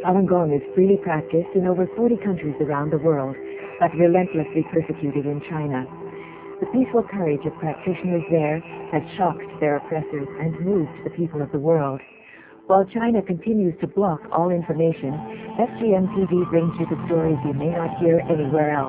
Falun Gong is freely practiced in over 40 countries around the world, but relentlessly persecuted in China. The peaceful courage of practitioners there has shocked their oppressors and moved the people of the world. While China continues to block all information, FGM TV brings you the stories you may not hear anywhere else.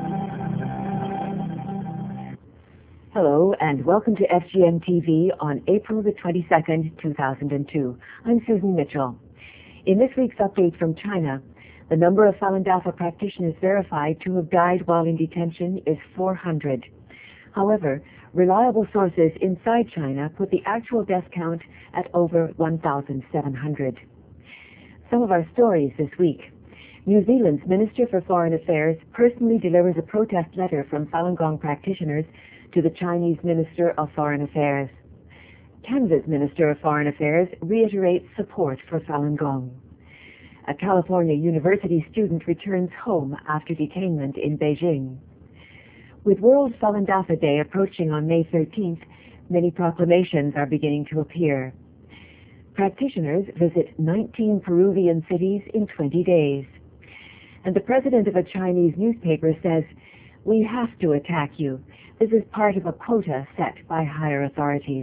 Hello and welcome to FGM TV on April the 22nd, 2002. I'm Susan Mitchell. In this week's update from China, the number of Falun Dafa practitioners verified to have died while in detention is 400. However, reliable sources inside China put the actual death count at over 1,700. Some of our stories this week. New Zealand's Minister for Foreign Affairs personally delivers a protest letter from Falun Gong practitioners to the Chinese Minister of Foreign Affairs. Canada's Minister of Foreign Affairs reiterates support for Falun Gong. A California university student returns home after detainment in Beijing. With World Falun Dafa Day approaching on May 13th, many proclamations are beginning to appear. Practitioners visit 19 Peruvian cities in 20 days. And the president of a Chinese newspaper says, "We have to attack you. This is part of a quota set by higher authorities."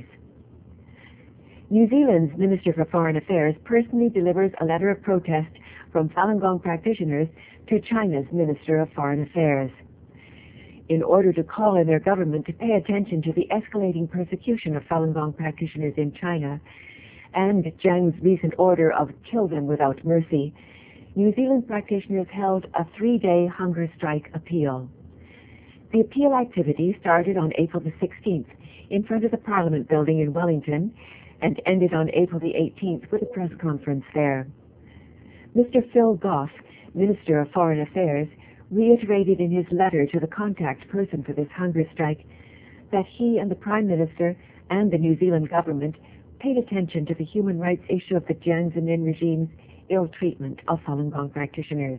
New Zealand's Minister for Foreign Affairs personally delivers a letter of protest from Falun Gong practitioners to China's Minister of Foreign Affairs. In order to call on their government to pay attention to the escalating persecution of Falun Gong practitioners in China and Jiang's recent order of kill them without mercy, New Zealand practitioners held a 3-day hunger strike appeal. The appeal activity started on April the 16th in front of the Parliament building in Wellington and ended on April the 18th with a press conference there. Mr. Phil Goff, Minister of Foreign Affairs, reiterated in his letter to the contact person for this hunger strike that he and the Prime Minister and the New Zealand government paid attention to the human rights issue of the Jiang Zemin regime's ill treatment of Falun Gong practitioners.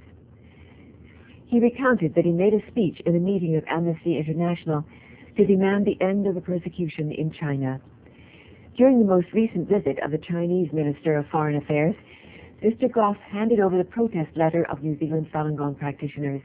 He recounted that he made a speech in a meeting of Amnesty International to demand the end of the persecution in China. During the most recent visit of the Chinese Minister of Foreign Affairs, Mr. Goff handed over the protest letter of New Zealand Falun Gong practitioners.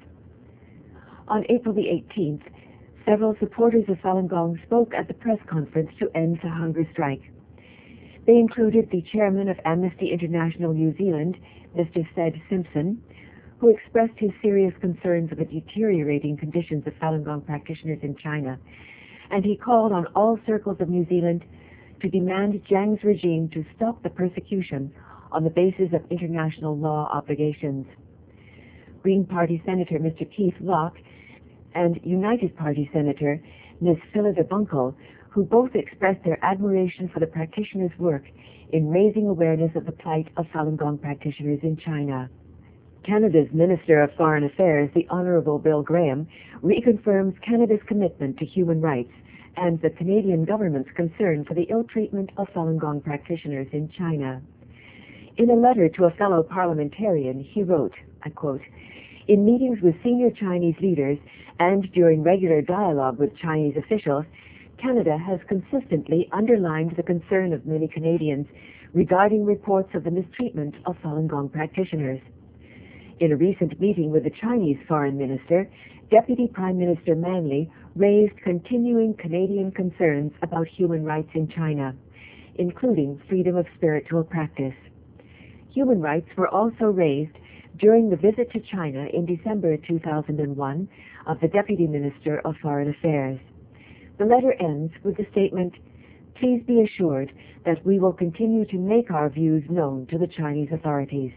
On April the 18th, several supporters of Falun Gong spoke at the press conference to end the hunger strike. They included the chairman of Amnesty International New Zealand, Mr. Sed Simpson, who expressed his serious concerns of the deteriorating conditions of Falun Gong practitioners in China, and he called on all circles of New Zealand to demand Jiang's regime to stop the persecution on the basis of international law obligations. Green Party Senator Mr. Keith Locke and United Party Senator Ms. Phillida Bunkel, who both expressed their admiration for the practitioners' work in raising awareness of the plight of Falun Gong practitioners in China. Canada's Minister of Foreign Affairs, the Honourable Bill Graham, reconfirms Canada's commitment to human rights and the Canadian government's concern for the ill treatment of Falun Gong practitioners in China. In a letter to a fellow parliamentarian, he wrote, I quote, "In meetings with senior Chinese leaders and during regular dialogue with Chinese officials, Canada has consistently underlined the concern of many Canadians regarding reports of the mistreatment of Falun Gong practitioners. In a recent meeting with the Chinese Foreign Minister, Deputy Prime Minister Manley raised continuing Canadian concerns about human rights in China, including freedom of spiritual practice. Human rights were also raised during the visit to China in December 2001 of the Deputy Minister of Foreign Affairs. The letter ends with the statement, "Please be assured that we will continue to make our views known to the Chinese authorities."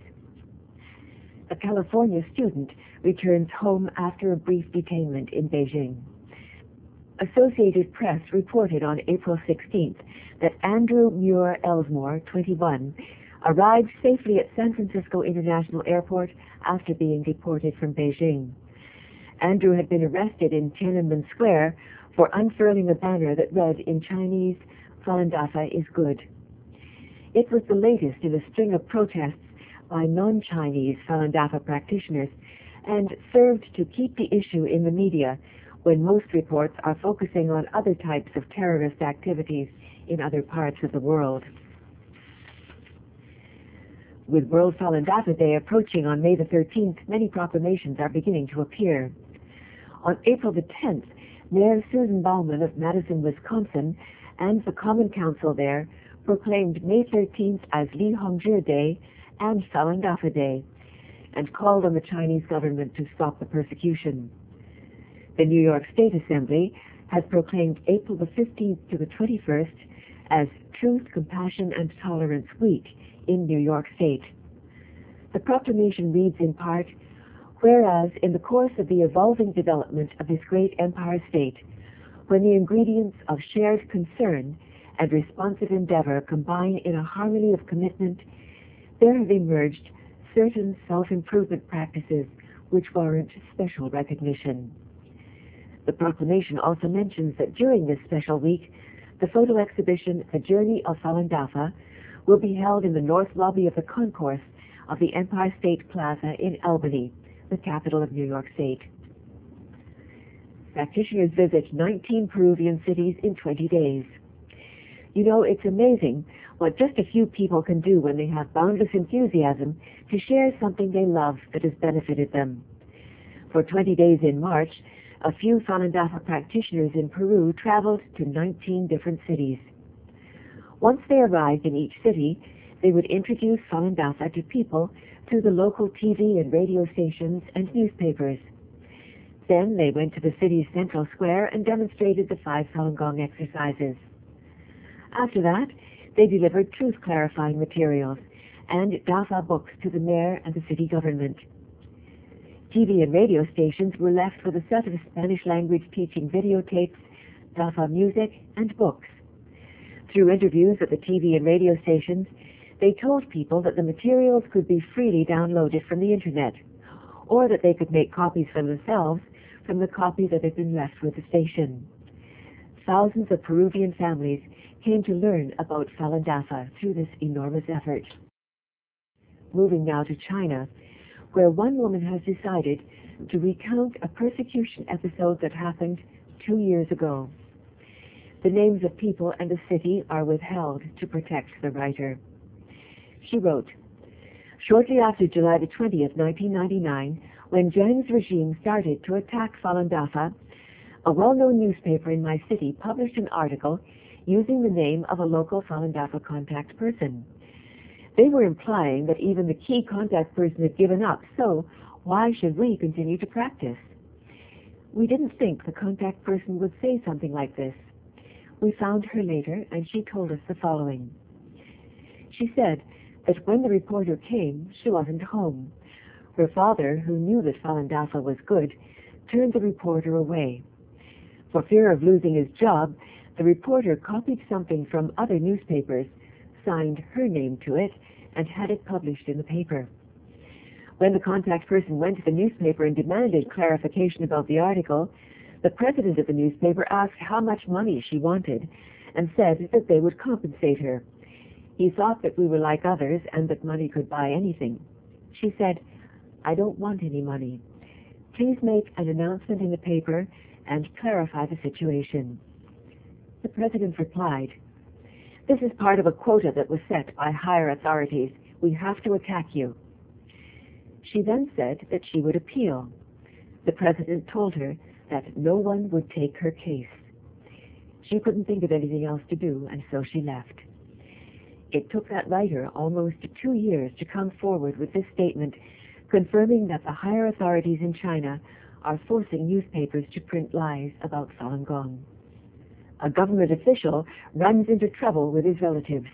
A California student returns home after a brief detainment in Beijing. Associated Press reported on April 16th that Andrew Muir Elsmore, 21, arrived safely at San Francisco International Airport after being deported from Beijing. Andrew had been arrested in Tiananmen Square for unfurling a banner that read in Chinese, "Falun Dafa is good." It was the latest in a string of protests by non-Chinese Falun Dafa practitioners and served to keep the issue in the media when most reports are focusing on other types of terrorist activities in other parts of the world. With World Falun Dafa Day approaching on May the 13th, many proclamations are beginning to appear. On April the 10th, Mayor Susan Bauman of Madison, Wisconsin, and the Common Council there proclaimed May 13th as Li Hongzhi Day and Falun Dafa Day, and called on the Chinese government to stop the persecution. The New York State Assembly has proclaimed April the 15th to the 21st as Truth, Compassion, and Tolerance Week in New York State. The proclamation reads in part, "Whereas in the course of the evolving development of this great empire state, when the ingredients of shared concern and responsive endeavor combine in a harmony of commitment, there have emerged certain self-improvement practices which warrant special recognition." The proclamation also mentions that during this special week, the photo exhibition, The Journey of Falun Dafa, will be held in the north lobby of the concourse of the Empire State Plaza in Albany, the capital of New York State. Practitioners visit 19 Peruvian cities in 20 days. You know, it's amazing what just a few people can do when they have boundless enthusiasm to share something they love that has benefited them. For 20 days in March, a few Falun Dafa practitioners in Peru traveled to 19 different cities. Once they arrived in each city, they would introduce Falun Dafa to people through the local TV and radio stations and newspapers. Then they went to the city's central square and demonstrated the 5 Falun Gong exercises. After that, they delivered truth-clarifying materials and Dafa books to the mayor and the city government. TV and radio stations were left with a set of Spanish-language teaching videotapes, Dafa music, and books. Through interviews at the TV and radio stations, they told people that the materials could be freely downloaded from the internet, or that they could make copies for themselves from the copy that had been left with the station. Thousands of Peruvian families came to learn about Falun Dafa through this enormous effort. Moving now to China, where one woman has decided to recount a persecution episode that happened 2 years ago. The names of people and the city are withheld to protect the writer. She wrote, "Shortly after July the 20th, 1999, when Zhang's regime started to attack Falun Dafa, a well-known newspaper in my city published an article using the name of a local Falun Dafa contact person. They were implying that even the key contact person had given up, so why should we continue to practice? We didn't think the contact person would say something like this. We found her later, and she told us the following. She said that when the reporter came, she wasn't home. Her father, who knew that Falun Dafa was good, turned the reporter away. For fear of losing his job, the reporter copied something from other newspapers, signed her name to it, and had it published in the paper. When the contact person went to the newspaper and demanded clarification about the article, the president of the newspaper asked how much money she wanted and said that they would compensate her. He thought that we were like others and that money could buy anything. She said, 'I don't want any money. Please make an announcement in the paper and clarify the situation.' The president replied, 'This is part of a quota that was set by higher authorities. We have to attack you.' She then said that she would appeal. The president told her that no one would take her case. She couldn't think of anything else to do, and so she left. It took that writer almost 2 years to come forward with this statement, confirming that the higher authorities in China are forcing newspapers to print lies about Falun Gong. A government official runs into trouble with his relatives.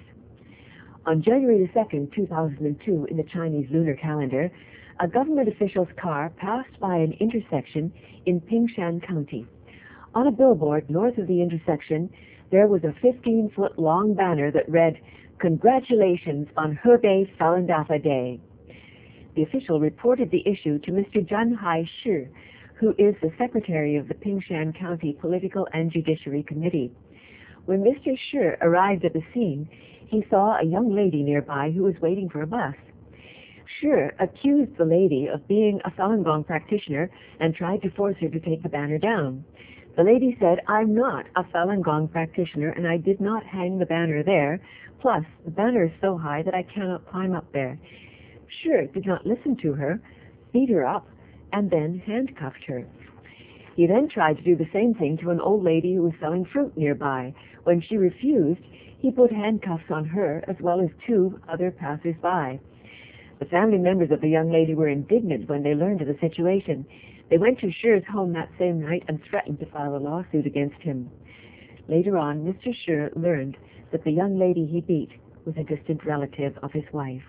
On January 2nd, 2002, in the Chinese lunar calendar, a government official's car passed by an intersection in Pingshan County. On a billboard north of the intersection, there was a 15-foot long banner that read, "Congratulations on Hebei Falun Dafa Day." The official reported the issue to Mr. Zhanhai Shi, who is the secretary of the Pingshan County Political and Judiciary Committee. When Mr. Shi arrived at the scene, he saw a young lady nearby who was waiting for a bus. Shi accused the lady of being a Falun Gong practitioner and tried to force her to take the banner down. The lady said, "I'm not a Falun Gong practitioner and I did not hang the banner there. Plus, the banner is so high that I cannot climb up there." Shi did not listen to her, beat her up, and then handcuffed her. He then tried to do the same thing to an old lady who was selling fruit nearby. When she refused, he put handcuffs on her as well as 2 other passers-by. The family members of the young lady were indignant when they learned of the situation. They went to Shi's home that same night and threatened to file a lawsuit against him. Later on, Mr. Shi learned that the young lady he beat was a distant relative of his wife.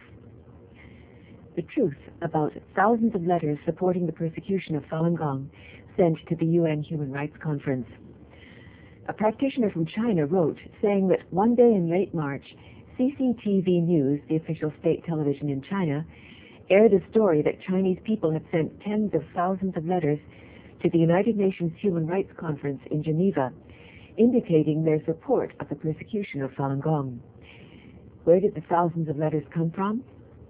The truth about thousands of letters supporting the persecution of Falun Gong sent to the UN Human Rights Conference. A practitioner from China wrote, saying that one day in late March, CCTV News, the official state television in China, aired a story that Chinese people had sent tens of thousands of letters to the United Nations Human Rights Conference in Geneva, indicating their support of the persecution of Falun Gong. Where did the thousands of letters come from?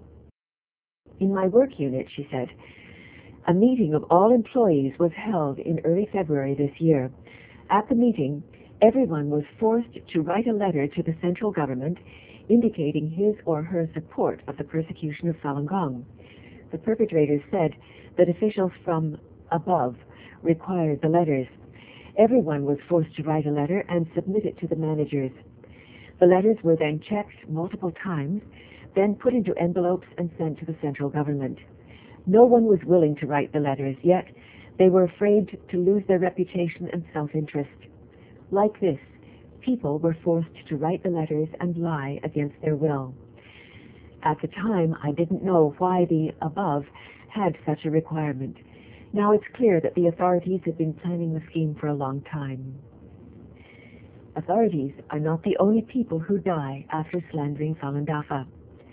"In my work unit," she said, "a meeting of all employees was held in early February this year. At the meeting, everyone was forced to write a letter to the central government indicating his or her support of the persecution of Falun Gong. The perpetrators said that officials from above required the letters. Everyone was forced to write a letter and submit it to the managers. The letters were then checked multiple times, then put into envelopes and sent to the central government. No one was willing to write the letters, yet they were afraid to lose their reputation and self-interest. Like this, people were forced to write the letters and lie against their will. At the time, I didn't know why the above had such a requirement. Now it's clear that the authorities have been planning the scheme for a long time." Authorities are not the only people who die after slandering Falun Dafa.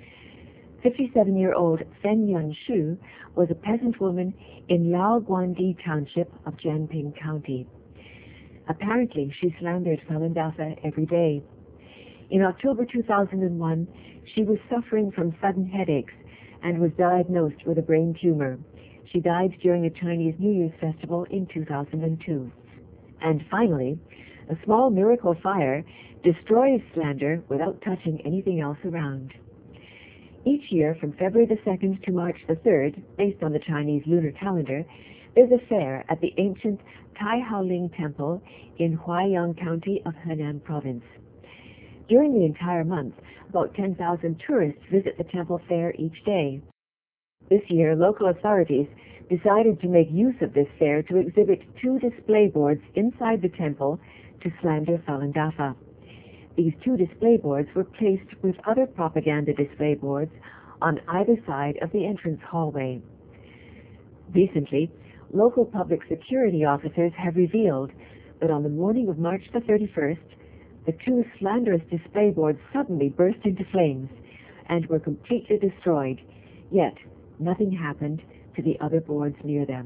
57-year-old Feng Yunshu was a peasant woman in Lao Guandi Township of Jianping County. Apparently, she slandered Falun Dafa every day. In October 2001, she was suffering from sudden headaches and was diagnosed with a brain tumor. She died during a Chinese New Year's festival in 2002. And finally, a small miracle fire destroys slander without touching anything else around. Each year, from February the 2nd to March the 3rd, based on the Chinese lunar calendar, there's a fair at the ancient Tai Haoling Temple in Huaiyang County of Henan Province. During the entire month, about 10,000 tourists visit the temple fair each day. This year, local authorities decided to make use of this fair to exhibit 2 display boards inside the temple to slander Falun Dafa. These 2 display boards were placed with other propaganda display boards on either side of the entrance hallway. Recently, local public security officers have revealed that on the morning of March the 31st, the 2 slanderous display boards suddenly burst into flames and were completely destroyed, yet nothing happened to the other boards near them.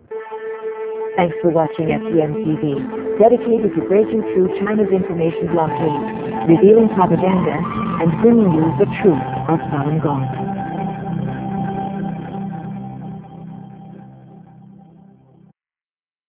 Thanks for watching FGM TV, dedicated to breaking through China's information blockade, revealing propaganda, and bringing you the truth of Falun Gong.